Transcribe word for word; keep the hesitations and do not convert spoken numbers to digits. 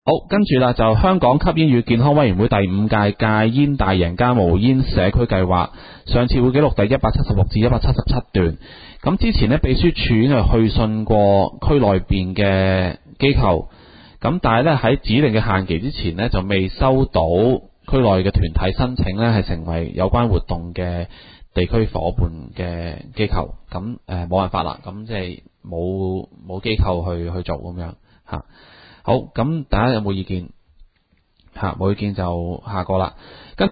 好，跟住啦，就香港吸煙與健康委員會第五屆戒煙大贏家無煙社區計劃，上次會記錄第一百七十六至一百七十七段。咁之前呢，秘書處已經去信過區內邊嘅機構，咁但係呢，喺指定嘅限期之前呢，就未收到區內嘅團體申請呢係成為有關活動嘅地區夥伴嘅機構。咁誒冇辦法啦，咁即係冇冇機構去去做咁樣嚇。好，咁大家有冇意見？嚇，冇意見就下個啦。跟